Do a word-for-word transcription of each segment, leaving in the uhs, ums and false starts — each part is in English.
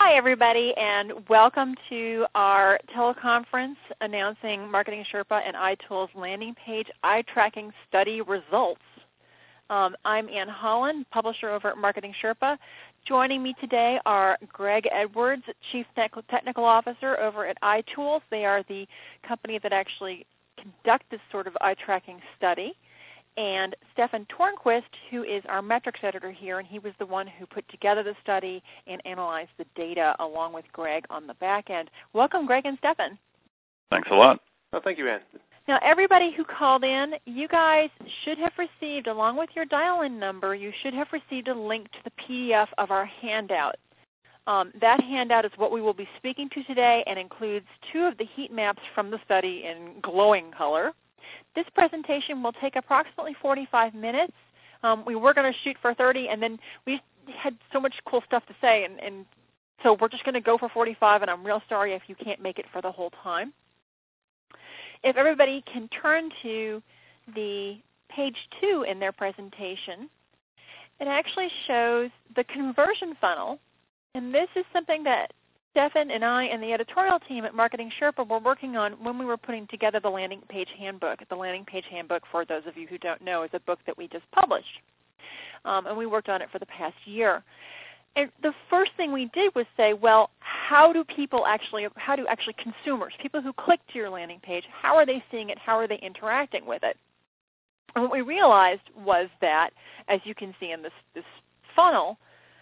Hi, everybody, and welcome to our teleconference announcing Marketing Sherpa and iTools landing page eye tracking study results. Um, I'm Ann Holland, publisher over at Marketing Sherpa. Joining me today are Greg Edwards, Chief Technical Officer over at iTools. They are the company that actually conduct this sort of eye tracking study. And Stefan Tornquist, who is our metrics editor here, and he was the one who put together the study and analyzed the data along with Greg on the back end. Welcome, Greg and Stefan. Thanks a lot. Oh, thank you, Ann. Now, everybody who called in, you guys should have received, along with your dial-in number, you should have received a link to the P D F of our handout. Um, that handout is what we will be speaking to today and includes two of the heat maps from the study in glowing color. This presentation will take approximately forty-five minutes. Um, we were going to shoot for thirty, and then we had so much cool stuff to say, and, and so we're just going to go for forty-five, and I'm real sorry if you can't make it for the whole time. If everybody can turn to the page two in their presentation, it actually shows the conversion funnel, and this is something that Stefan and I and the editorial team at Marketing Sherpa were working on when we were putting together the landing page handbook. The landing page handbook, for those of you who don't know, is a book that we just published. Um, and we worked on it for the past year. And the first thing we did was say, well, how do people actually, how do actually consumers, people who click to your landing page, how are they seeing it? How are they interacting with it? And what we realized was that, as you can see in this, this funnel,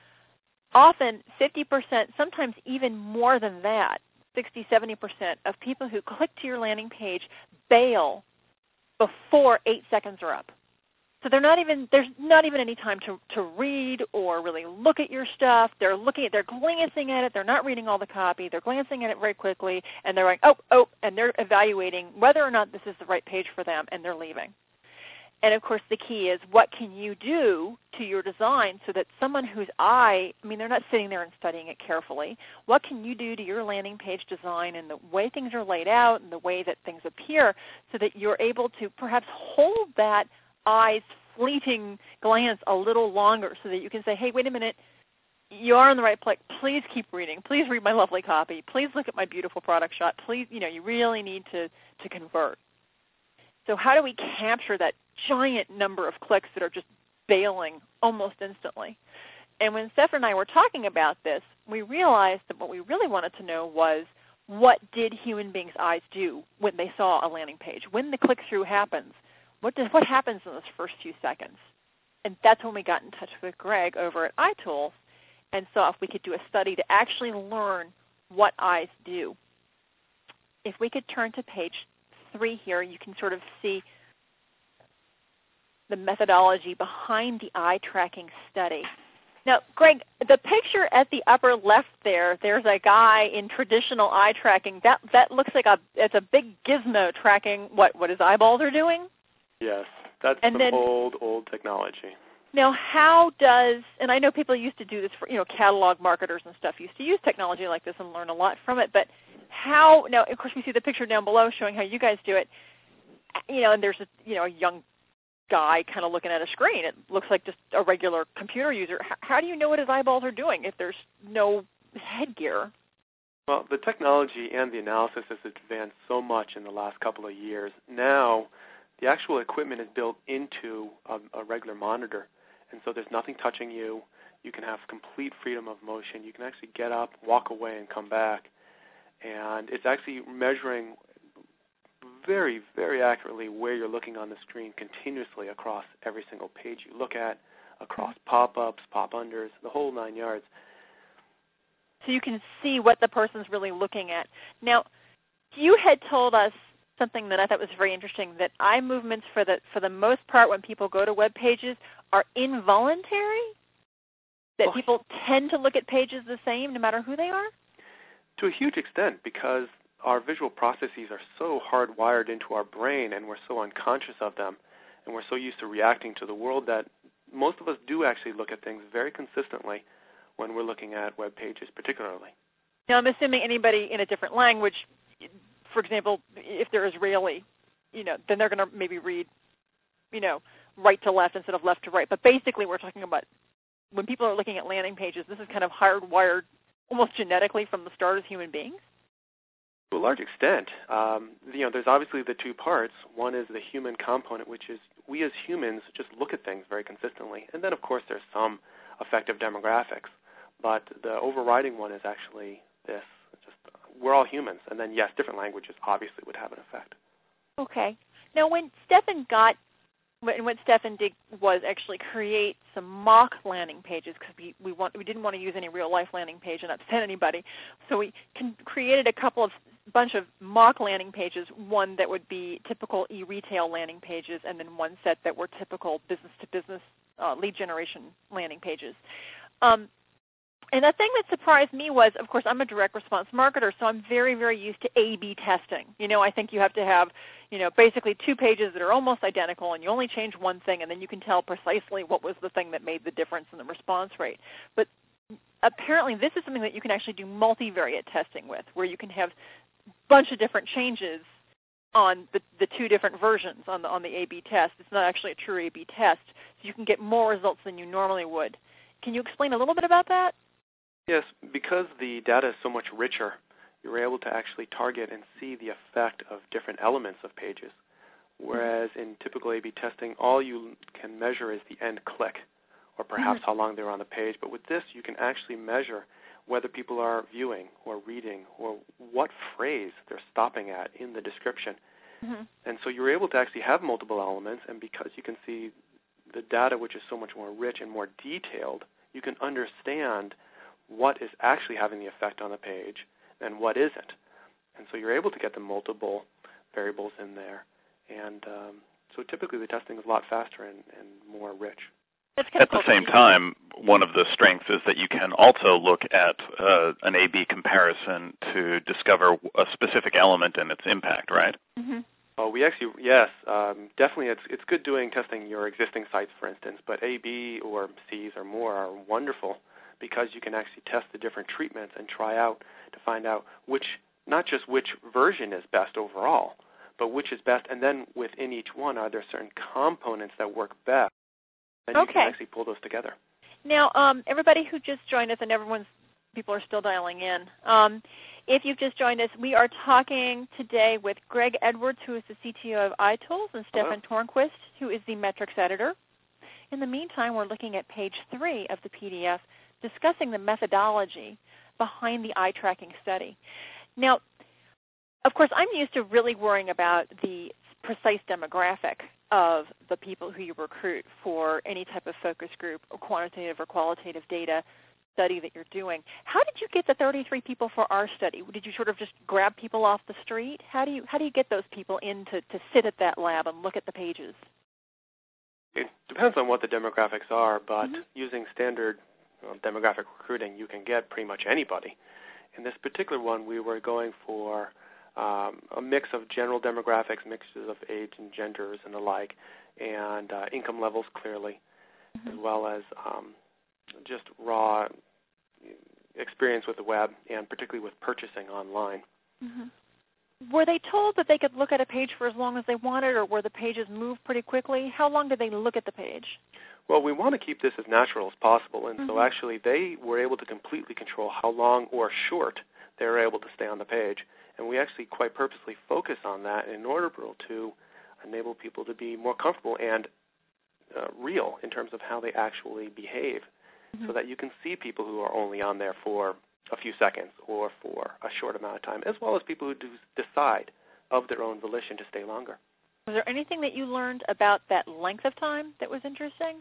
often fifty percent, sometimes even more than that, sixty, seventy percent of people who click to your landing page bail before eight seconds are up. So they're not even, there's not even any time to, to read or really look at your stuff. They're looking at, they're glancing at it. They're not reading all the copy. They're glancing at it very quickly, and they're like, oh, oh, and they're evaluating whether or not this is the right page for them, and they're leaving. And, of course, the key is what can you do to your design so that someone whose eye, I mean, they're not sitting there and studying it carefully. What can you do to your landing page design and the way things are laid out and the way that things appear so that you're able to perhaps hold that eye's fleeting glance a little longer so that you can say, hey, wait a minute, you are in the right place. Please keep reading. Please read my lovely copy. Please look at my beautiful product shot. Please, you know, you really need to, to convert. So how do we capture that giant number of clicks that are just bailing almost instantly? And when Stefan and I were talking about this, we realized that what we really wanted to know was what did human beings' eyes do when they saw a landing page? When the click-through happens, what, does, what happens in those first few seconds? And that's when we got in touch with Greg over at iTools and saw if we could do a study to actually learn what eyes do. If we could turn to page three here, you can sort of see the methodology behind the eye tracking study. Now, Greg, the picture at the upper left there, there's a guy in traditional eye tracking. That that looks like a it's a big gizmo tracking what, what his eyeballs are doing? Yes, that's and some then, old, old technology. Now, how does, and I know people used to do this for, you know, catalog marketers and stuff used to use technology like this and learn a lot from it, but how, now, of course, we see the picture down below showing how you guys do it, you know, and there's a, you know, a young guy kind of looking at a screen. It looks like just a regular computer user. How, how do you know what his eyeballs are doing if there's no headgear? Well, the technology and the analysis has advanced so much in the last couple of years. Now, the actual equipment is built into a, a regular monitor, and so there's nothing touching you. You can have complete freedom of motion. You can actually get up, walk away, and come back. And it's actually measuring very, very accurately where you're looking on the screen continuously across every single page you look at, across pop-ups, pop-unders, the whole nine yards. So you can see what the person's really looking at. Now, you had told us something that I thought was very interesting, that eye movements for the, for the most part when people go to web pages are involuntary? That well, people tend to look at pages the same no matter who they are? To a huge extent, because our visual processes are so hardwired into our brain and we're so unconscious of them and we're so used to reacting to the world that most of us do actually look at things very consistently when we're looking at web pages particularly. Now, I'm assuming anybody in a different language, for example, if they're Israeli, you know, then they're going to maybe read, you know, right to left instead of left to right. But basically we're talking about when people are looking at landing pages, this is kind of hardwired almost genetically from the start as human beings? To a large extent. Um, you know, there's obviously the two parts. One is the human component, which is we as humans just look at things very consistently. And then, of course, there's some effect of demographics. But the overriding one is actually this. Just we're all humans. And then, yes, different languages obviously would have an effect. Okay. Now, when Stefan got, when what Stefan did was actually create some mock landing pages because we we, want, we didn't want to use any real life landing page and upset anybody, so we can, created a couple of bunch of mock landing pages. One that would be typical e-retail landing pages, and then one set that were typical business-to-business uh, lead generation landing pages. Um, And the thing that surprised me was, of course, I'm a direct response marketer, so I'm very, very used to A B testing. You know, I think you have to have, you know, basically two pages that are almost identical, and you only change one thing, and then you can tell precisely what was the thing that made the difference in the response rate. But apparently this is something that you can actually do multivariate testing with, where you can have a bunch of different changes on the, the two different versions on the, on the A B test. It's not actually a true A B test, so you can get more results than you normally would. Can you explain a little bit about that? Yes, because the data is so much richer, you're able to actually target and see the effect of different elements of pages. Whereas in typical A B testing, all you can measure is the end click, or perhaps mm-hmm. how long they're on the page. But with this, you can actually measure whether people are viewing or reading or what phrase they're stopping at in the description. Mm-hmm. And so you're able to actually have multiple elements, and because you can see the data, which is so much more rich and more detailed, you can understand what is actually having the effect on the page and what isn't. And so you're able to get the multiple variables in there. And um, so typically the testing is a lot faster and, and more rich. At the same time, one of the strengths is that you can also look at uh, an A B comparison to discover a specific element and its impact, right? Mm-hmm. Oh, we actually, yes, um, definitely. It's it's good doing testing your existing sites, for instance, but A B or Cs or more are wonderful because you can actually test the different treatments and try out to find out which, not just which version is best overall, but which is best, and then within each one, are there certain components that work best? And okay. you can actually pull those together. Now, um, everybody who just joined us, and everyone's people are still dialing in, um, if you've just joined us, we are talking today with Greg Edwards, who is the C T O of iTools, and Stefan Tornquist, who is the metrics editor. In the meantime, we're looking at page three of the P D F, discussing the methodology behind the eye tracking study. Now, of course, I'm used to really worrying about the precise demographic of the people who you recruit for any type of focus group or quantitative or qualitative data study that you're doing. How did you get the thirty-three people for our study? Did you sort of just grab people off the street? How do you how do you get those people in to, to sit at that lab and look at the pages? It depends on what the demographics are, but mm-hmm. using standard well, demographic recruiting, you can get pretty much anybody. In this particular one, we were going for um, a mix of general demographics, mixes of age and genders and the like, and uh, income levels clearly, mm-hmm. as well as um, just raw experience with the web, and particularly with purchasing online. Mm-hmm. Were they told that they could look at a page for as long as they wanted, or were the pages move pretty quickly? How long did they look at the page? Well, we want to keep this as natural as possible, and mm-hmm. so actually they were able to completely control how long or short they were able to stay on the page, and we actually quite purposely focus on that in order to enable people to be more comfortable and uh, real in terms of how they actually behave, mm-hmm. so that you can see people who are only on there for a few seconds or for a short amount of time, as well as people who do decide of their own volition to stay longer. Was there anything that you learned about that length of time that was interesting?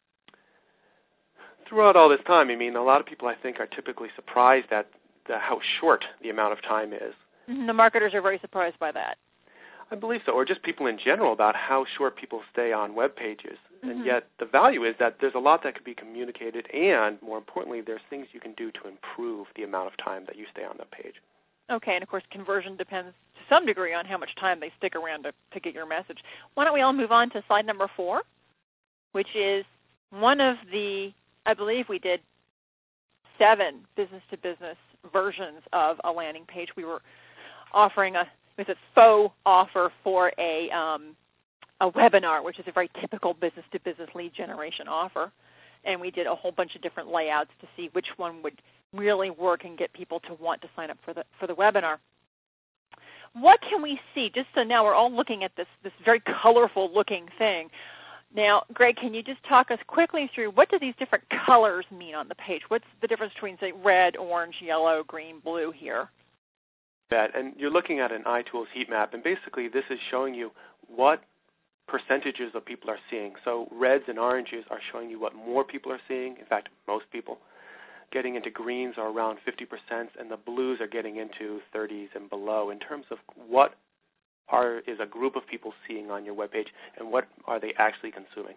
Throughout all this time, I mean, a lot of people, I think, are typically surprised at the, how short the amount of time is. Mm-hmm. The marketers are very surprised by that. I believe so, or just people in general about how short people stay on web pages. Mm-hmm. And yet the value is that there's a lot that can be communicated, and more importantly, there's things you can do to improve the amount of time that you stay on the page. Okay, and of course conversion depends to some degree on how much time they stick around to, to get your message. Why don't we all move on to slide number four, which is one of the, I believe we did seven business-to-business versions of a landing page. We were offering a, it was a faux offer for a um, a webinar, which is a very typical business-to-business lead generation offer. And we did a whole bunch of different layouts to see which one would really work and get people to want to sign up for the for the webinar. What can we see? Just so now we're all looking at this this very colorful looking thing. Now, Greg, can you just talk us quickly through what do these different colors mean on the page? What's the difference between, say, red, orange, yellow, green, blue here? That, and you're looking at an iTools heat map, and basically this is showing you what percentages of people are seeing. So reds and oranges are showing you what more people are seeing, in fact, most people. Getting into greens are around fifty percent, and the blues are getting into thirties and below in terms of what are is a group of people seeing on your webpage and what are they actually consuming.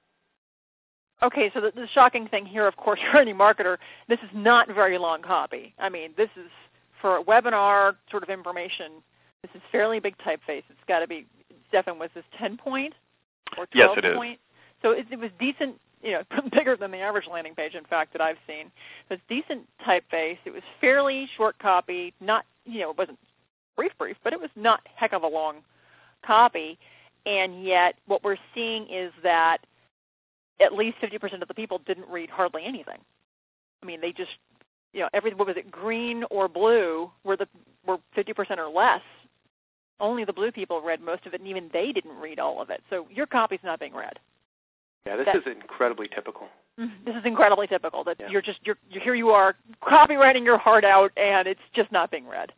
Okay, so the, the shocking thing here, of course, for any marketer, this is not very long copy. I mean, this is for a webinar sort of information. This is fairly big typeface. It's got to be, Stefan, was this ten point or twelve yes, it point? Is. So it, it was decent, you know, bigger than the average landing page, in fact, that I've seen. So it's decent typeface. It was fairly short copy, not, you know, it wasn't brief, brief, but it was not heck of a long copy. And yet what we're seeing is that at least fifty percent of the people didn't read hardly anything. I mean, they just, you know, every, what was it, green or blue were the were fifty percent or less. Only the blue people read most of it, and even they didn't read all of it. So your copy's not being read. Yeah, this that, is incredibly typical. This is incredibly typical. That yeah. you're just you're, you're here. You are copywriting your heart out, and it's just not being read.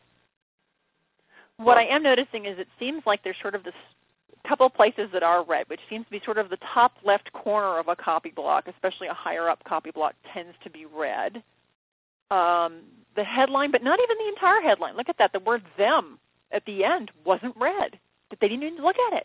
What I am noticing is it seems like there's sort of this couple places that are read, which seems to be sort of the top left corner of a copy block, especially a higher up copy block tends to be read. Um, the headline, but not even the entire headline. Look at that. The word them at the end wasn't read. They didn't even look at it.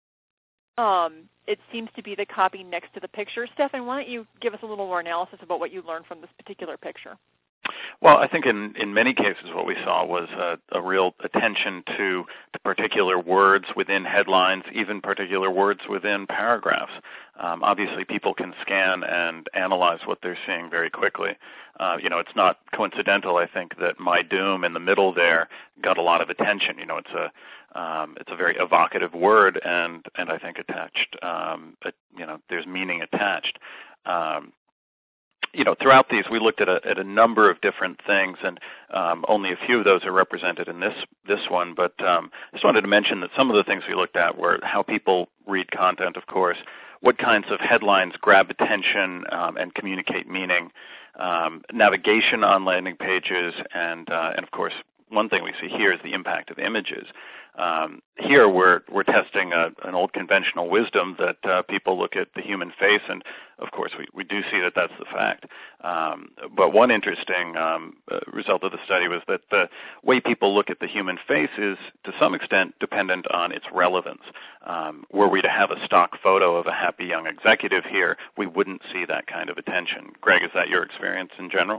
Um, it seems to be the copy next to the picture. Stefan, why don't you give us a little more analysis about what you learned from this particular picture? Well, I think in, in many cases what we saw was a, a real attention to the particular words within headlines, even particular words within paragraphs. Um, obviously, people can scan and analyze what they're seeing very quickly. Uh, you know, it's not coincidental, I think, that My Doom in the middle there got a lot of attention. You know, it's a um, it's a very evocative word, and and I think attached, um, a, you know, there's meaning attached. Um, You know, throughout these, we looked at a, at a number of different things, and um, only a few of those are represented in this this one. But um, I just wanted to mention that some of the things we looked at were how people read content, of course, what kinds of headlines grab attention um, and communicate meaning, um, navigation on landing pages, and uh, and of course, one thing we see here is the impact of images. Um, here we're we're testing a, an old conventional wisdom that uh, people look at the human face, and of course we, we do see that that's the fact. Um, but one interesting um, uh, result of the study was that the way people look at the human face is to some extent dependent on its relevance. Um, were we to have a stock photo of a happy young executive here, we wouldn't see that kind of attention. Greg, is that your experience in general?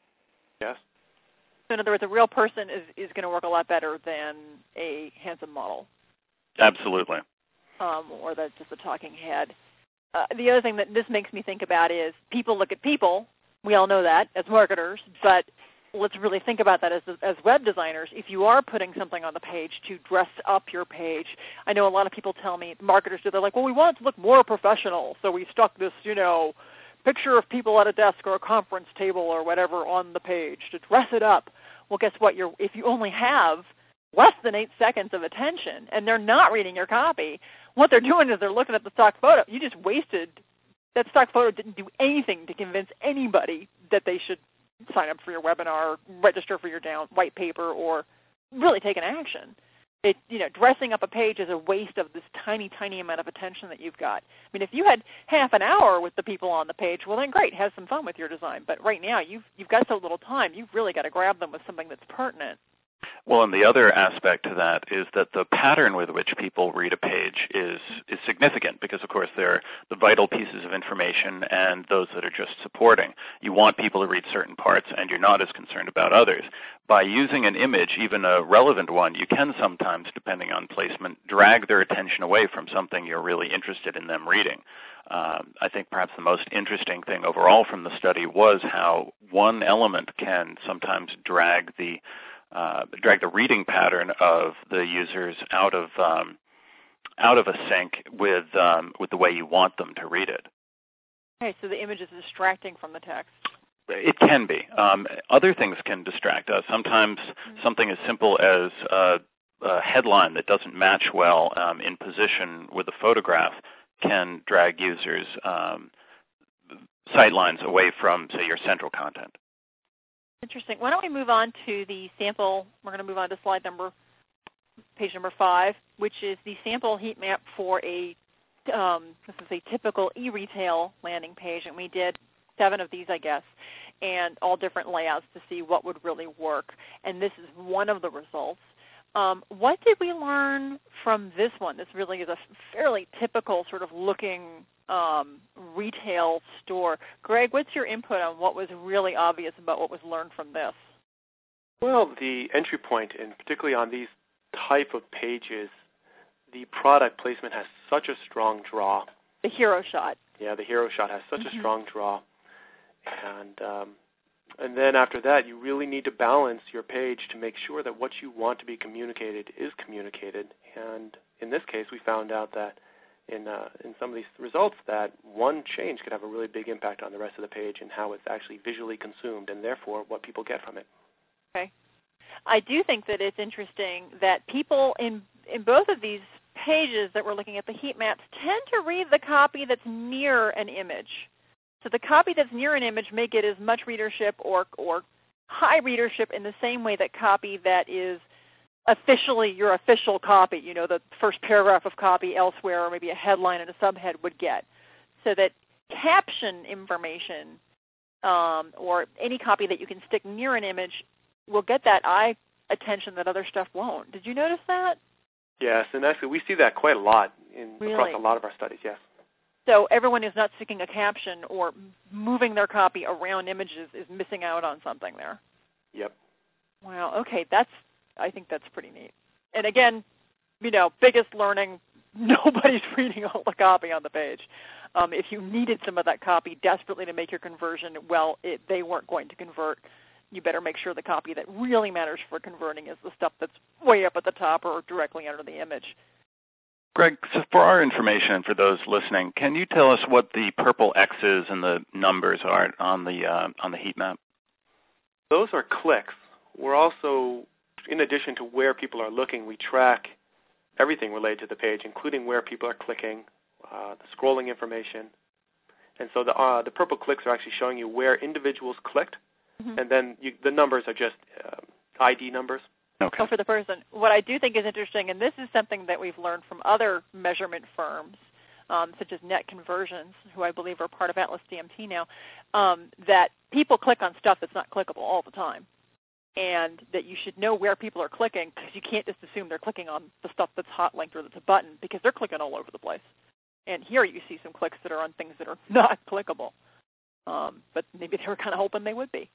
Yes. So in other words, a real person is, is going to work a lot better than a handsome model. Absolutely. Um, or that's just a talking head. Uh, the other thing that this makes me think about is people look at people. We all know that as marketers, but let's really think about that as, as web designers. If you are putting something on the page to dress up your page, I know a lot of people tell me, marketers do, they're like, well, we want it to look more professional, so we stuck this, you know, picture of people at a desk or a conference table or whatever on the page to dress it up. Well, guess what? You're, if you only have less than eight seconds of attention and they're not reading your copy, what they're doing is they're looking at the stock photo. You just wasted, that stock photo didn't do anything to convince anybody that they should sign up for your webinar, register for your down white paper, or really take an action. It, you know, dressing up a page is a waste of this tiny, tiny amount of attention that you've got. I mean, if you had half an hour with the people on the page, well, then great, have some fun with your design. But right now, you've you've got so little time, you've really got to grab them with something that's pertinent. Well, and the other aspect to that is that the pattern with which people read a page is is significant because, of course, there are the vital pieces of information and those that are just supporting. You want people to read certain parts, and you're not as concerned about others. By using an image, even a relevant one, you can sometimes, depending on placement, drag their attention away from something you're really interested in them reading. Um, I think perhaps the most interesting thing overall from the study was how one element can sometimes drag the Uh, drag the reading pattern of the users out of um, out of a sync with um, with the way you want them to read it. Okay, so the image is distracting from the text. It can be. Um, other things can distract us. Sometimes something as simple as a, a headline that doesn't match well um, in position with a photograph can drag users' um, sight lines away from, say, your central content. Interesting. Why don't we move on to the sample? We're going to move on to slide number, page number five, which is the sample heat map for a um, this is a typical e-retail landing page, and we did seven of these, I guess, and all different layouts to see what would really work. And this is one of the results. Um, what did we learn from this one? This really is a fairly typical sort of looking um, retail store. Greg, what's your input on what was really obvious about what was learned from this? Well, the entry point, and particularly on these type of pages, the product placement has such a strong draw. The hero shot. Yeah, the hero shot has such mm-hmm. a strong draw. And um, and then after that, you really need to balance your page to make sure that what you want to be communicated is communicated. And in this case, we found out that in uh, in some of these results that one change could have a really big impact on the rest of the page and how it's actually visually consumed and therefore what people get from it. Okay. I do think that it's interesting that people in in both of these pages that we're looking at, the heat maps, tend to read the copy that's near an image. So the copy that's near an image may get as much readership or or high readership in the same way that copy that is officially your official copy, you know, the first paragraph of copy elsewhere or maybe a headline and a subhead would get. So that caption information um, or any copy that you can stick near an image will get that eye attention that other stuff won't. Did you notice that? Yes, and actually we see that quite a lot in really? across a lot of our studies, yes. So everyone who's not sticking a caption or moving their copy around images is missing out on something there. Yep. Wow, okay, that's, I think that's pretty neat. And again, you know, biggest learning, nobody's reading all the copy on the page. Um, if you needed some of that copy desperately to make your conversion, well, it, they weren't going to convert. You better make sure the copy that really matters for converting is the stuff that's way up at the top or directly under the image. Greg, so for our information and for those listening, can you tell us what the purple X's and the numbers are on the uh, on the heat map? Those are clicks. We're also, in addition to where people are looking, we track everything related to the page, including where people are clicking, uh, the scrolling information. And so the uh, the purple clicks are actually showing you where individuals clicked, mm-hmm. and then you, the numbers are just uh, I D numbers. Okay. So for the person, what I do think is interesting, and this is something that we've learned from other measurement firms, um, such as Net Conversions, who I believe are part of Atlas D M T now, um, that people click on stuff that's not clickable all the time, and that you should know where people are clicking because you can't just assume they're clicking on the stuff that's hot linked or that's a button because they're clicking all over the place. And here you see some clicks that are on things that are not clickable, um, but maybe they were kind of hoping they would be.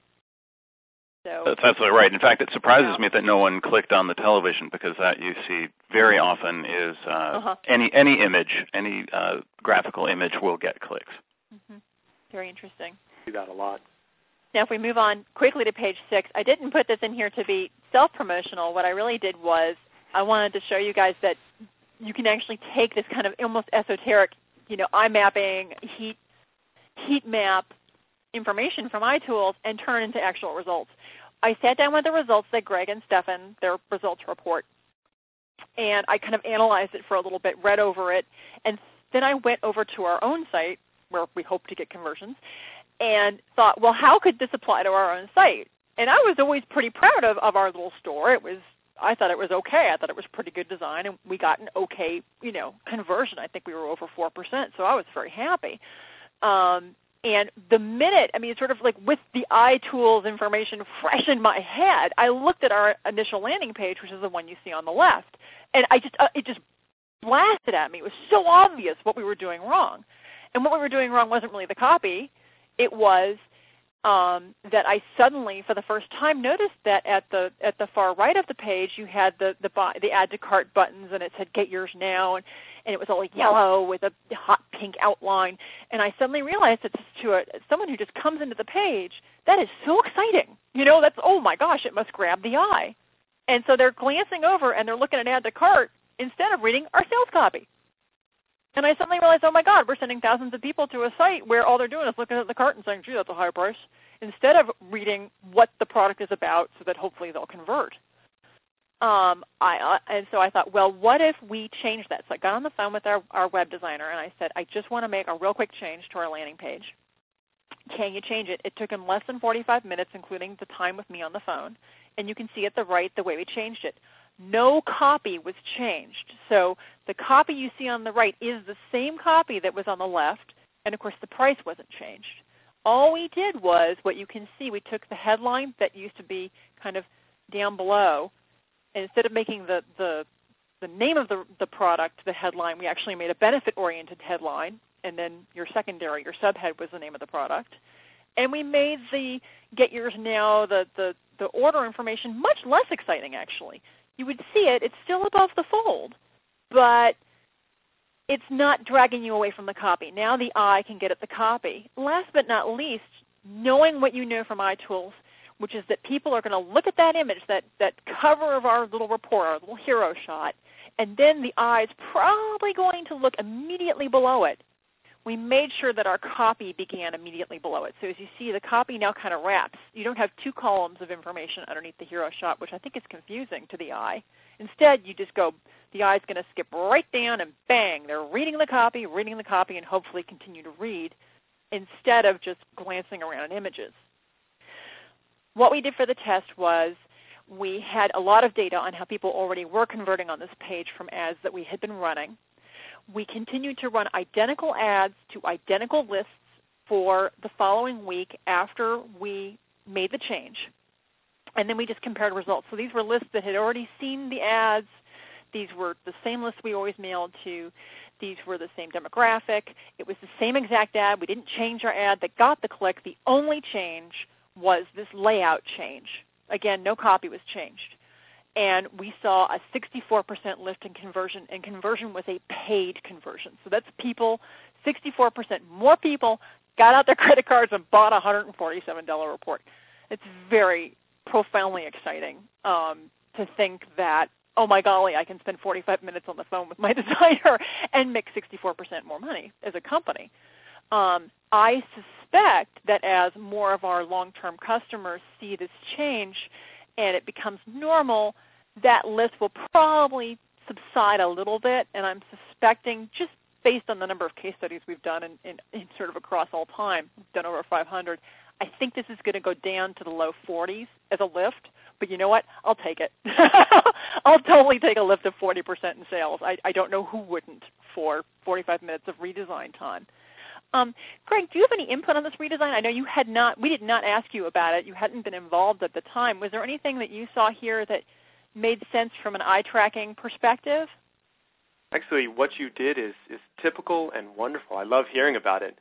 So, that's absolutely right. In fact, it surprises yeah. me that no one clicked on the television because that you see very often is uh, uh-huh. any any image, any uh, graphical image will get clicks. Mm-hmm. Very interesting. See that a lot. Now, if we move on quickly to page six, I didn't put this in here to be self-promotional. What I really did was I wanted to show you guys that you can actually take this kind of almost esoteric, you know, eye mapping, heat heat map information from iTools and turn it into actual results. I sat down with the results that Greg and Stefan, their results report, and I kind of analyzed it for a little bit, read over it, and then I went over to our own site where we hope to get conversions and thought, well, how could this apply to our own site? And I was always pretty proud of, of our little store. It was, I thought it was okay. I thought it was pretty good design, and we got an okay, you know, conversion. I think we were over four percent, so I was very happy. Um, And the minute, I mean, it's sort of like with the iTools information fresh in my head, I looked at our initial landing page, which is the one you see on the left, and I just uh, it just blasted at me. It was so obvious what we were doing wrong. And what we were doing wrong wasn't really the copy. It was um, that I suddenly, for the first time, noticed that at the at the far right of the page, you had the the, the add to cart buttons, and it said "Get yours now," and, and it was all like yellow with a hot pink outline. And I suddenly realized that to a, someone who just comes into the page, that is so exciting. You know, that's oh my gosh, it must grab the eye. And so they're glancing over and they're looking at add to cart instead of reading our sales copy. And I suddenly realized, oh my God, we're sending thousands of people to a site where all they're doing is looking at the cart and saying, gee, that's a high price, instead of reading what the product is about so that hopefully they'll convert. Um, I, uh, and so I thought, well, what if we change that? So I got on the phone with our, our web designer, and I said, I just want to make a real quick change to our landing page. Can you change it? It took him less than forty-five minutes, including the time with me on the phone, and you can see at the right the way we changed it. No copy was changed. So the copy you see on the right is the same copy that was on the left, and of course the price wasn't changed. All we did was, what you can see, we took the headline that used to be kind of down below, and instead of making the, the, the name of the, the product the headline, we actually made a benefit-oriented headline, and then your secondary, your subhead, was the name of the product. And we made the Get Yours Now, the, the, the order information, much less exciting, actually. You would see it. It's still above the fold, but it's not dragging you away from the copy. Now the eye can get at the copy. Last but not least, knowing what you know from iTools, which is that people are going to look at that image, that, that cover of our little report, our little hero shot, and then the eye is probably going to look immediately below it. We made sure that our copy began immediately below it. So as you see, the copy now kind of wraps. You don't have two columns of information underneath the hero shot, which I think is confusing to the eye. Instead, you just go, the eye's going to skip right down and bang, they're reading the copy, reading the copy, and hopefully continue to read instead of just glancing around at images. What we did for the test was we had a lot of data on how people already were converting on this page from ads that we had been running. We continued to run identical ads to identical lists for the following week after we made the change. And then we just compared results. So these were lists that had already seen the ads. These were the same lists we always mailed to. These were the same demographic. It was the same exact ad. We didn't change our ad that got the click. The only change was this layout change. Again, no copy was changed. And we saw a sixty-four percent lift in conversion, and conversion was a paid conversion. So that's people, sixty-four percent more people got out their credit cards and bought a one hundred forty-seven dollars report. It's very profoundly exciting um, to think that, oh my golly, I can spend forty-five minutes on the phone with my designer and make sixty-four percent more money as a company. Um, I suspect that as more of our long-term customers see this change and it becomes normal, that list will probably subside a little bit, and I'm suspecting, just based on the number of case studies we've done in, in, in sort of across all time, we've done over five hundred, I think this is going to go down to the low forties as a lift, but you know what? I'll take it. I'll totally take a lift of forty percent in sales. I, I don't know who wouldn't for forty-five minutes of redesign time. Um, Greg, do you have any input on this redesign? I know you had not, we did not ask you about it. You hadn't been involved at the time. Was there anything that you saw here that made sense from an eye tracking perspective? Actually, what you did is, is typical and wonderful. I love hearing about it.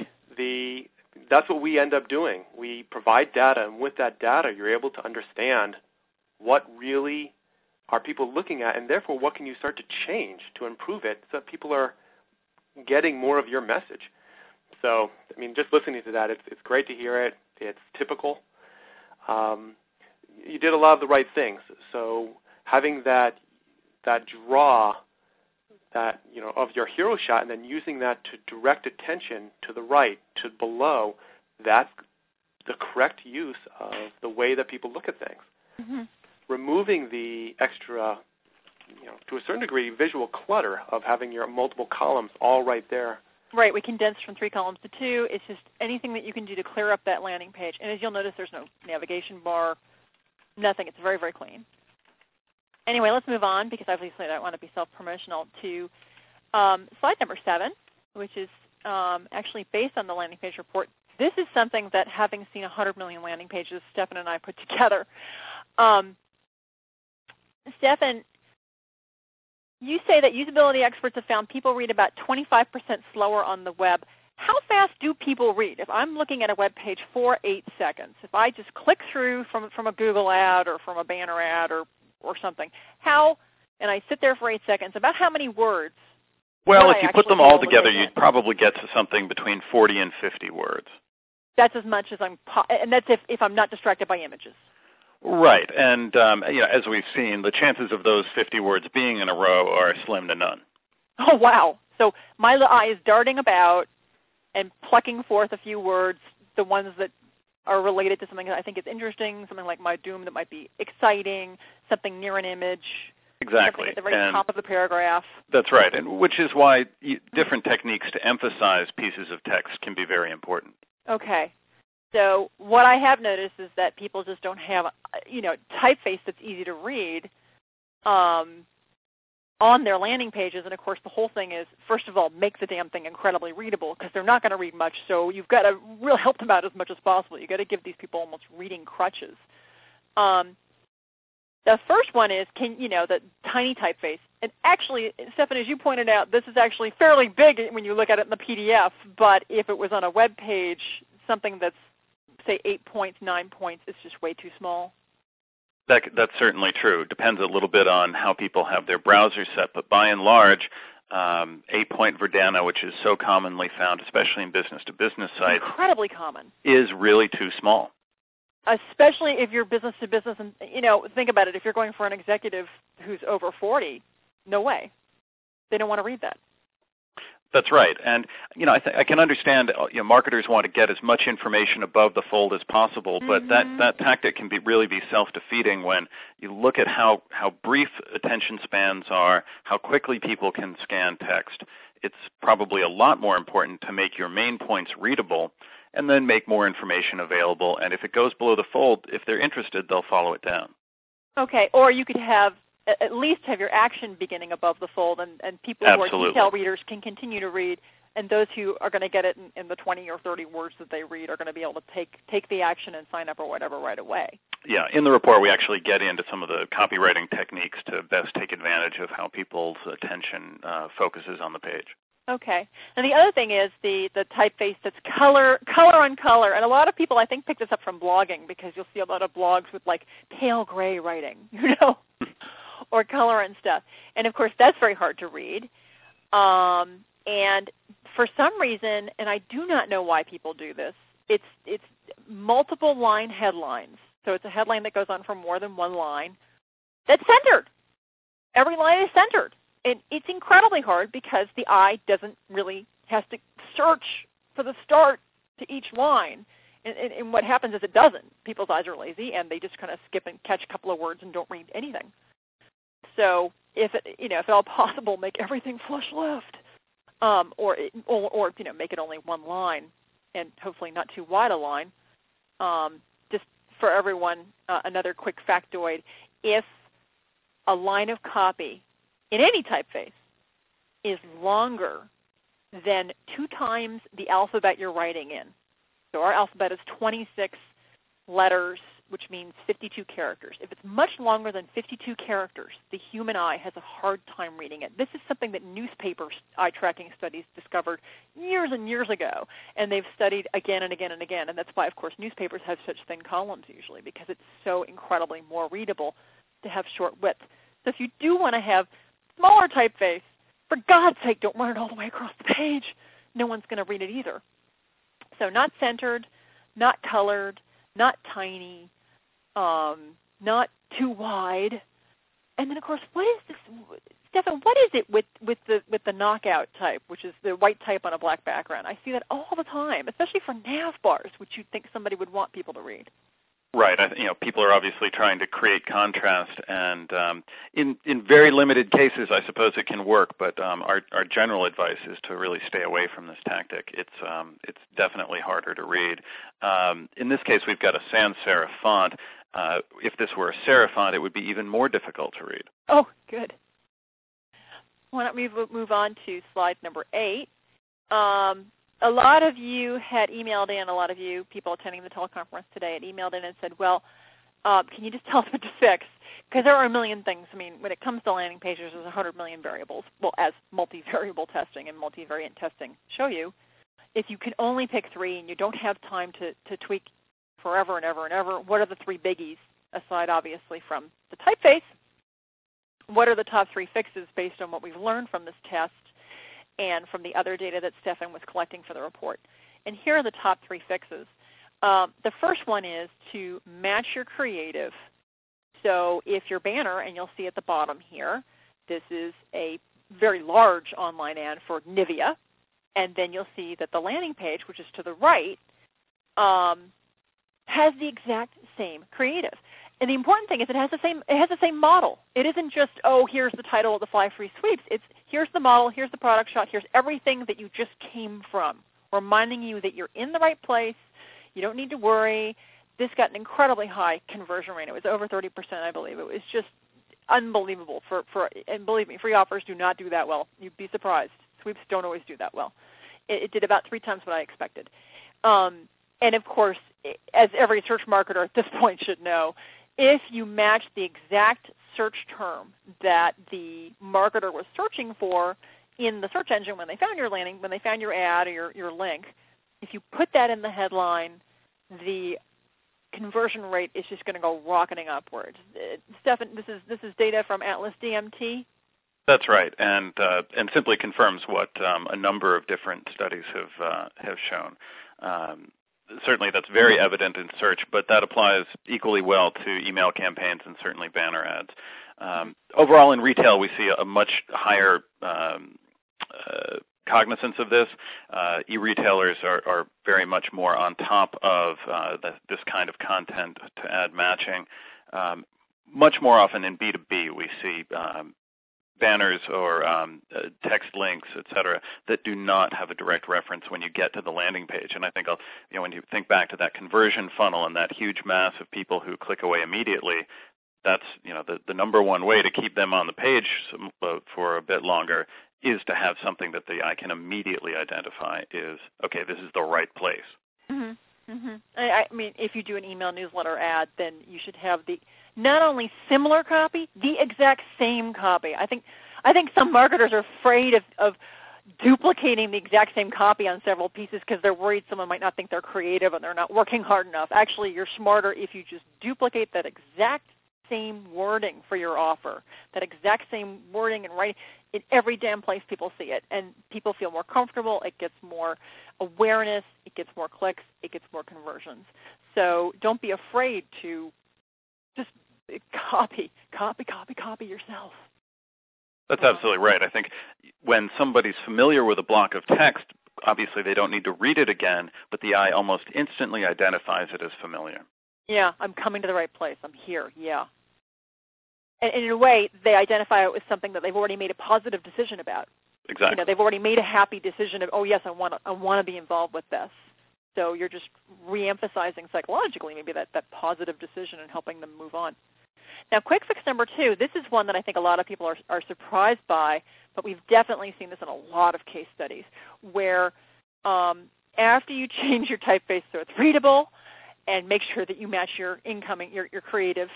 the That's what we end up doing. We provide data, and with that data, you're able to understand what really are people looking at, and therefore what can you start to change to improve it so that people are getting more of your message. So, I mean, just listening to that, it's, it's great to hear it. It's typical. Um, you did a lot of the right things. So having that that draw that you know of your hero shot and then using that to direct attention to the right, to below, that's the correct use of the way that people look at things. Mm-hmm. Removing the extra, you know, to a certain degree, visual clutter of having your multiple columns all right there. Right, we condensed from three columns to two. It's just anything that you can do to clear up that landing page. And as you'll notice, there's no navigation bar, nothing. It's very, very clean. Anyway, let's move on because obviously I don't want to be self-promotional to um, slide number seven, which is um, actually based on the landing page report. This is something that, having seen one hundred million landing pages, Stefan and I put together. Um, Stefan, you say that usability experts have found people read about twenty-five percent slower on the web. How fast do people read? If I'm looking at a web page for eight seconds, if I just click through from, from a Google ad or from a banner ad or, or something, how, and I sit there for eight seconds, about how many words? Well, if you put them all together, you'd probably get to something between forty and fifty words. That's as much as I'm, and that's if, if I'm not distracted by images. Right, and um, you know, as we've seen, the chances of those fifty words being in a row are slim to none. Oh, wow. So my little eye is darting about and plucking forth a few words, the ones that are related to something that I think is interesting, something like my doom that might be exciting, something near an image. Exactly. At the very and top of the paragraph. That's right, and which is why different techniques to emphasize pieces of text can be very important. Okay. So what I have noticed is that people just don't have, you know, typeface that's easy to read um, on their landing pages. And, of course, the whole thing is, first of all, make the damn thing incredibly readable because they're not going to read much. So you've got to really help them out as much as possible. You've got to give these people almost reading crutches. Um, The first one is, can you know, the tiny typeface. And actually, Stefan, as you pointed out, this is actually fairly big when you look at it in the P D F. But if it was on a web page, something that's, say, eight points, nine points, it's just way too small. That, that's certainly true. It depends a little bit on how people have their browsers set. But by and large, um, eight-point Verdana, which is so commonly found, especially in business-to-business sites, incredibly common, is really too small. Especially if you're business to business, and you know, think about it. If you're going for an executive who's over forty, no way, they don't want to read that. That's right, and you know, I, th- I can understand. You know, marketers want to get as much information above the fold as possible, but mm-hmm. that, that tactic can be really be self-defeating when you look at how how brief attention spans are, how quickly people can scan text. It's probably a lot more important to make your main points readable, and then make more information available. And if it goes below the fold, if they're interested, they'll follow it down. Okay, or you could have at least have your action beginning above the fold, and, and people Absolutely. who are detail readers can continue to read, and those who are going to get it in, in the twenty or thirty words that they read are going to be able to take take the action and sign up or whatever right away. Yeah, in the report we actually get into some of the copywriting techniques to best take advantage of how people's attention uh, focuses on the page. Okay. And the other thing is the, the typeface that's color color on color. And a lot of people, I think, pick this up from blogging because you'll see a lot of blogs with, like, pale gray writing, you know, or color and stuff. And, of course, that's very hard to read. Um, and for some reason, and I do not know why people do this, it's it's multiple line headlines. So it's a headline that goes on for more than one line that's centered. Every line is centered. And it's incredibly hard because the eye doesn't really has to search for the start to each line. And, and, and what happens is it doesn't. People's eyes are lazy, and they just kind of skip and catch a couple of words and don't read anything. So if it, you know, if at all possible, make everything flush left, um, or, or or you know, make it only one line, and hopefully not too wide a line. Um, just for everyone, uh, another quick factoid: if a line of copy in any typeface is longer than two times the alphabet you're writing in. So our alphabet is twenty-six letters, which means fifty-two characters. If it's much longer than fifty-two characters, the human eye has a hard time reading it. This is something that newspaper eye tracking studies discovered years and years ago, and they've studied again and again and again. And that's why, of course, newspapers have such thin columns usually, because it's so incredibly more readable to have short width. So if you do want to have smaller typeface, for God's sake, don't run it all the way across the page. No one's going to read it either. So not centered, not colored, not tiny, um, not too wide. And then, of course, what is this, Stefan, what is it with, with the with the knockout type, which is the white type on a black background? I see that all the time, especially for nav bars, which you'd think somebody would want people to read. Right. I, you know, people are obviously trying to create contrast, and um, in in very limited cases, I suppose it can work. But um, our our general advice is to really stay away from this tactic. It's um, it's definitely harder to read. Um, in this case, we've got a sans serif font. Uh, if this were a serif font, it would be even more difficult to read. Oh, good. Why don't we move on to slide number eight? Um, A lot of you had emailed in, a lot of you people attending the teleconference today had emailed in and said, well, uh, can you just tell us what to fix? Because there are a million things. I mean, when it comes to landing pages, there's one hundred million variables, well, as multivariable testing and multivariant testing show you. If you can only pick three and you don't have time to, to tweak forever and ever and ever, what are the three biggies, aside obviously from the typeface? What are the top three fixes based on what we've learned from this test and from the other data that Stefan was collecting for the report? And here are the top three fixes. Um, the first one is to match your creative. So if your banner, and you'll see at the bottom here, this is a very large online ad for Nivea, and then you'll see that the landing page, which is to the right, um, has the exact same creative. And the important thing is it has the same it has the same model. It isn't just, oh, here's the title of the Fly Free Sweeps. It's here's the model, here's the product shot, here's everything that you just came from, reminding you that you're in the right place. You don't need to worry. This got an incredibly high conversion rate. It was over thirty percent, I believe. It was just unbelievable. For, for and believe me, free offers do not do that well. You'd be surprised. Sweeps don't always do that well. It, it did about three times what I expected. Um, and, of course, as every search marketer at this point should know, if you match the exact search term that the marketer was searching for in the search engine when they found your landing, when they found your ad or your, your link, if you put that in the headline, the conversion rate is just going to go rocketing upwards. Uh, Stefan, this is this is data from Atlas D M T. That's right, and uh, and simply confirms what um, a number of different studies have uh, have shown. Um, certainly, that's very evident in search, but that applies equally well to email campaigns and certainly banner ads. Um, overall, in retail, we see a much higher um, uh, cognizance of this. Uh, e-retailers are, are very much more on top of uh, the, this kind of content to ad matching. Um, much more often in B two B, we see um, banners or um, uh, text links, et cetera, that do not have a direct reference when you get to the landing page. And I think I'll, you know, when you think back to that conversion funnel and that huge mass of people who click away immediately, that's, you know, the, the number one way to keep them on the page some, uh, for a bit longer is to have something that the eye can immediately identify is, okay, this is the right place. Mm-hmm. Mm-hmm. I, I mean, if you do an email newsletter ad, then you should have the not only similar copy, the exact same copy. I think I think some marketers are afraid of, of duplicating the exact same copy on several pieces because they're worried someone might not think they're creative and they're not working hard enough. Actually, you're smarter if you just duplicate that exact same wording for your offer, that exact same wording and writing in every damn place people see it. And people feel more comfortable. It gets more awareness. It gets more clicks. It gets more conversions. So don't be afraid to just copy, copy, copy, copy yourself. That's absolutely right. I think when somebody's familiar with a block of text, obviously they don't need to read it again, but the eye almost instantly identifies it as familiar. Yeah, I'm coming to the right place. I'm here, yeah. And in a way, they identify it with something that they've already made a positive decision about. Exactly. You know, they've already made a happy decision of, oh, yes, I want to I want to be involved with this. So you're just reemphasizing psychologically maybe that, that positive decision and helping them move on. Now, quick fix number two, this is one that I think a lot of people are, are surprised by, but we've definitely seen this in a lot of case studies, where um, after you change your typeface so it's readable and make sure that you match your incoming, your, your creative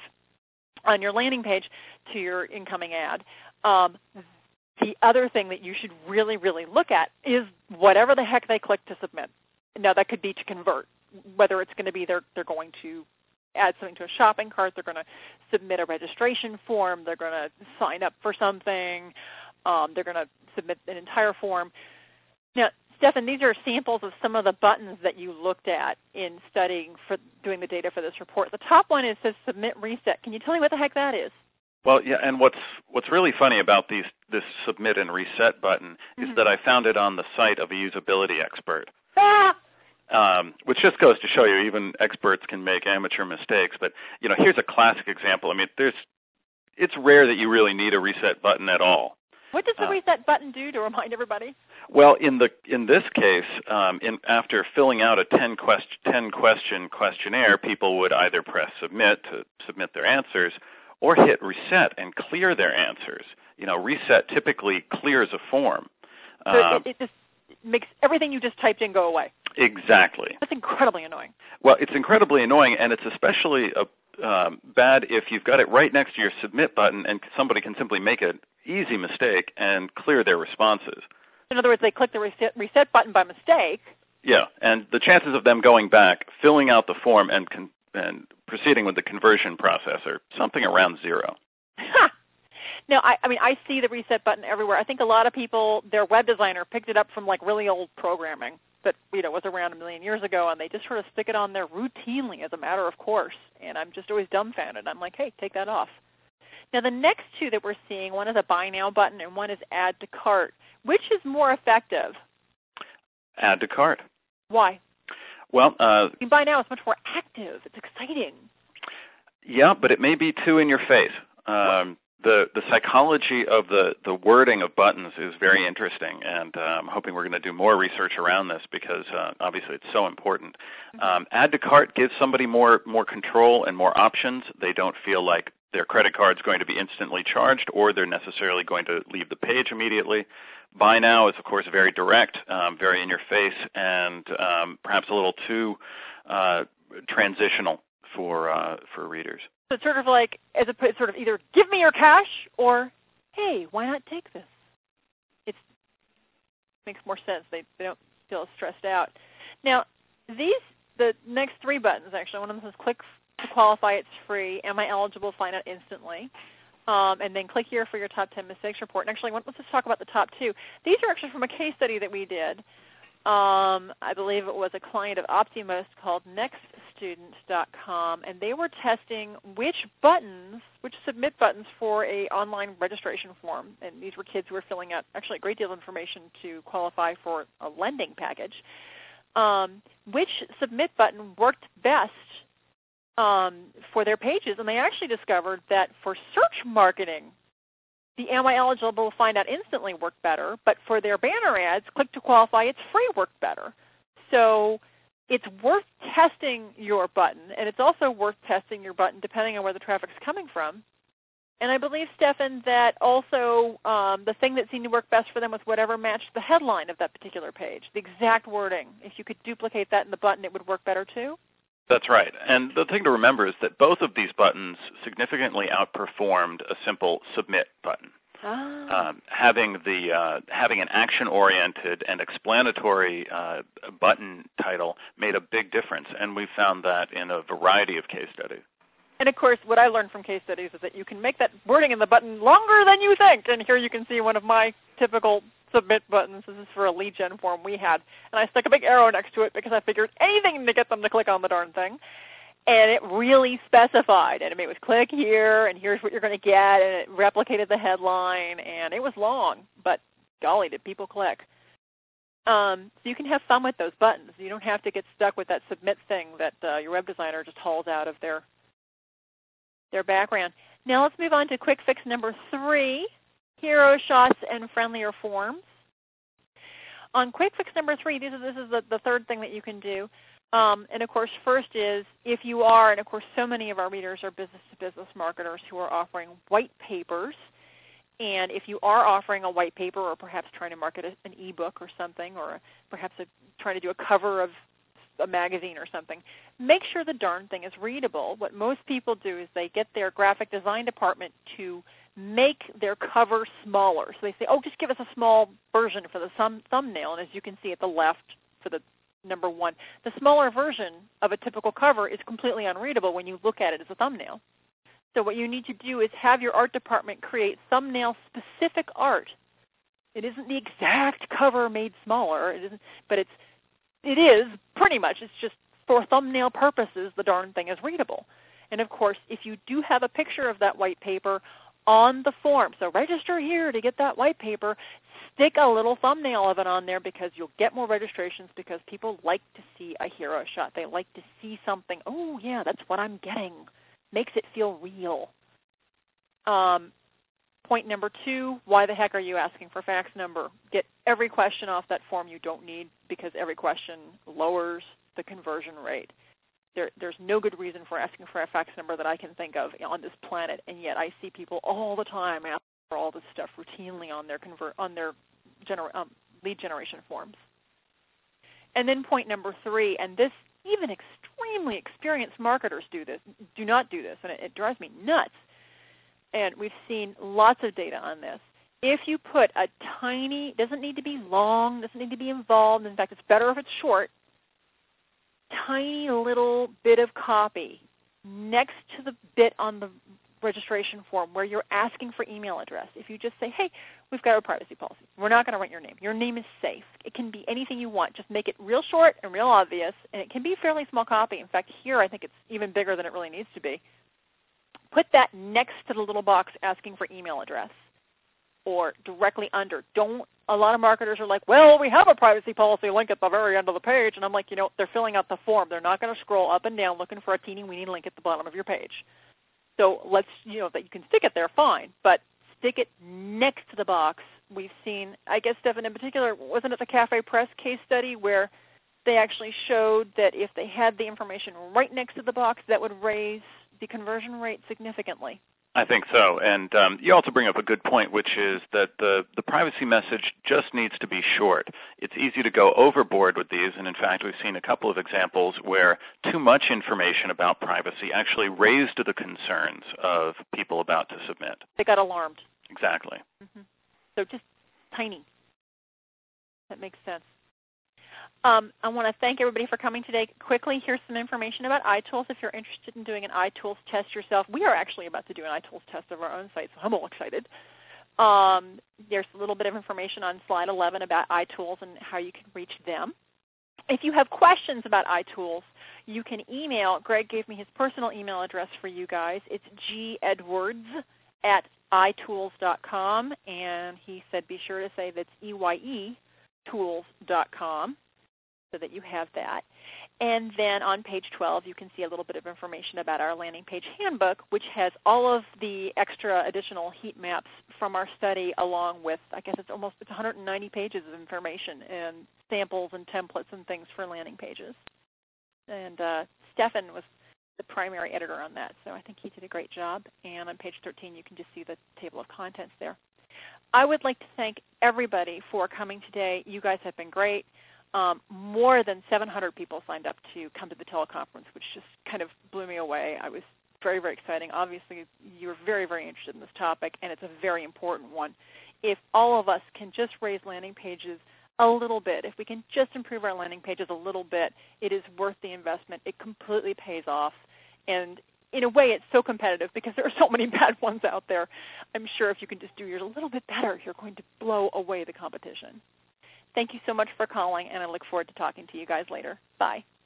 on your landing page to your incoming ad, um, the other thing that you should really, really look at is whatever the heck they click to submit. Now, that could be to convert, whether it's going to be they're, they're going to add something to a shopping cart, they're going to submit a registration form, they're going to sign up for something, um, they're going to submit an entire form. Now, Stefan, these are samples of some of the buttons that you looked at in studying for doing the data for this report. The top one is says Submit Reset. Can you tell me what the heck that is? Well, yeah, and what's what's really funny about these this Submit and Reset button is mm-hmm. that I found it on the site of a usability expert. Ah! Um, which just goes to show you even experts can make amateur mistakes. But, you know, here's a classic example. I mean, there's it's rare that you really need a reset button at all. What does the uh, reset button do to remind everybody? Well, in the in this case, um, in, after filling out a ten, quest, ten question questionnaire, people would either press submit to submit their answers or hit reset and clear their answers. You know, reset typically clears a form. So um, it, it just makes everything you just typed in go away. Exactly. That's incredibly annoying. Well, it's incredibly annoying, and it's especially a, um, bad if you've got it right next to your submit button and somebody can simply make an easy mistake and clear their responses. In other words, they click the reset, reset button by mistake. Yeah, and the chances of them going back, filling out the form, and con- and proceeding with the conversion process are something around zero. Ha! Now, I, I mean, I see the reset button everywhere. I think a lot of people, their web designer picked it up from like really old programming that, you know, was around a million years ago, and they just sort of stick it on there routinely as a matter of course. And I'm just always dumbfounded. I'm like, hey, take that off. Now the next two that we're seeing, one is a Buy Now button and one is Add to Cart. Which is more effective? Add to Cart. Why? Well, uh, Buy Now is much more active. It's exciting. Yeah, but it may be too in your face. Um, the the psychology of the, the wording of buttons is very interesting, and uh, I'm hoping we're going to do more research around this because uh, obviously it's so important. Mm-hmm. Um, Add to Cart gives somebody more more control and more options. They don't feel like their credit card's going to be instantly charged or they're necessarily going to leave the page immediately. Buy Now is, of course, very direct, um, very in your face, and um, perhaps a little too uh, transitional for uh, for readers. So it's sort of like, as a it's sort of either give me your cash or, hey, why not take this? It makes more sense. They they don't feel stressed out. Now, these the next three buttons actually. One of them says click to qualify. It's free. Am I eligible? Find out instantly. Um, and then click here for your top ten mistakes report. And actually, let's just talk about the top two. These are actually from a case study that we did. Um, I believe it was a client of Optimost called next student dot com, and they were testing which buttons, which submit buttons for a online registration form. And these were kids who were filling out actually a great deal of information to qualify for a lending package. Um, which submit button worked best um, for their pages, and they actually discovered that for search marketing, the Am I Eligible? Find Out Instantly worked better, but for their banner ads, click to qualify, it's free worked better. So it's worth testing your button, and it's also worth testing your button depending on where the traffic's coming from. And I believe, Stefan, that also um, the thing that seemed to work best for them was whatever matched the headline of that particular page, the exact wording. If you could duplicate that in the button, it would work better too? That's right. And the thing to remember is that both of these buttons significantly outperformed a simple submit button. Ah. Um, having the uh, having an action-oriented and explanatory uh, button title made a big difference, and we found that in a variety of case studies. And of course, what I learned from case studies is that you can make that wording in the button longer than you think. And here you can see one of my typical submit buttons. This is for a lead gen form we had. And I stuck a big arrow next to it because I figured anything to get them to click on the darn thing. And it really specified. And it was click here, and here's what you're going to get. And it replicated the headline. And it was long, but golly, did people click. Um, so you can have fun with those buttons. You don't have to get stuck with that submit thing that uh, your web designer just hauls out of their their background. Now let's move on to quick fix number three, hero shots and friendlier forms. On quick fix number three, this is, this is the, the third thing that you can do. Um, and of course, first is if you are, and of course so many of our readers are business-to-business marketers who are offering white papers, and if you are offering a white paper or perhaps trying to market a, an e-book or something, or perhaps a, trying to do a cover of a magazine or something, make sure the darn thing is readable. What most people do is they get their graphic design department to make their cover smaller. So they say, oh, just give us a small version for the thumb- thumbnail. And as you can see at the left for the number one, the smaller version of a typical cover is completely unreadable when you look at it as a thumbnail. So what you need to do is have your art department create thumbnail-specific art. It isn't the exact cover made smaller, it isn't, but it's It is, pretty much. It's just for thumbnail purposes, the darn thing is readable. And, of course, if you do have a picture of that white paper on the form, so register here to get that white paper, stick a little thumbnail of it on there because you'll get more registrations because people like to see a hero shot. They like to see something, oh, yeah, that's what I'm getting. Makes it feel real. Um, Point number two, why the heck are you asking for fax number? Get every question off that form you don't need because every question lowers the conversion rate. There, there's no good reason for asking for a fax number that I can think of on this planet, and yet I see people all the time asking for all this stuff routinely on their convert on their gener- um, lead generation forms. And then point number three, and this even extremely experienced marketers do this, do not do this, and it, it drives me nuts. And we've seen lots of data on this. If you put a tiny, doesn't need to be long, doesn't need to be involved, in fact it's better if it's short, tiny little bit of copy next to the bit on the registration form where you're asking for email address. If you just say, hey, we've got a privacy policy. We're not going to write your name. Your name is safe. It can be anything you want. Just make it real short and real obvious, and it can be a fairly small copy. In fact, here I think it's even bigger than it really needs to be. put that next to the little box asking for email address or directly under. Don't. A lot of marketers are like, well, we have a privacy policy link at the very end of the page. And I'm like, you know, they're filling out the form. They're not going to scroll up and down looking for a teeny-weeny link at the bottom of your page. So let's, you know, that you can stick it there, fine. But stick it next to the box. We've seen, I guess, Stephan, in particular, wasn't it the Cafe Press case study where they actually showed that if they had the information right next to the box, that would raise the conversion rate significantly? I think so. And um, you also bring up a good point, which is that the, the privacy message just needs to be short. It's easy to go overboard with these, and in fact, we've seen a couple of examples where too much information about privacy actually raised the concerns of people about to submit. They got alarmed. Exactly. Mm-hmm. So just tiny. That makes sense. Um, I want to thank everybody for coming today. Quickly, here's some information about iTools. If you're interested in doing an iTools test yourself, we are actually about to do an iTools test of our own site, so I'm all excited. Um, there's a little bit of information on slide eleven about iTools and how you can reach them. If you have questions about iTools, you can email. Greg gave me his personal email address for you guys. It's g edwards at itools dot com, and he said be sure to say that's E Y E tools dot com. So that you have that. And then on page twelve, you can see a little bit of information about our landing page handbook, which has all of the extra additional heat maps from our study along with, I guess it's almost it's one hundred ninety pages of information and samples and templates and things for landing pages. And uh, Stephan was the primary editor on that, so I think he did a great job. And on page thirteen, you can just see the table of contents there. I would like to thank everybody for coming today. You guys have been great. Um, more than seven hundred people signed up to come to the teleconference, which just kind of blew me away. I was very, very exciting. Obviously, you're very, very interested in this topic, and it's a very important one. If all of us can just raise landing pages a little bit, if we can just improve our landing pages a little bit, it is worth the investment. It completely pays off. And in a way, it's so competitive because there are so many bad ones out there. I'm sure if you can just do yours a little bit better, you're going to blow away the competition. Thank you so much for calling, and I look forward to talking to you guys later. Bye.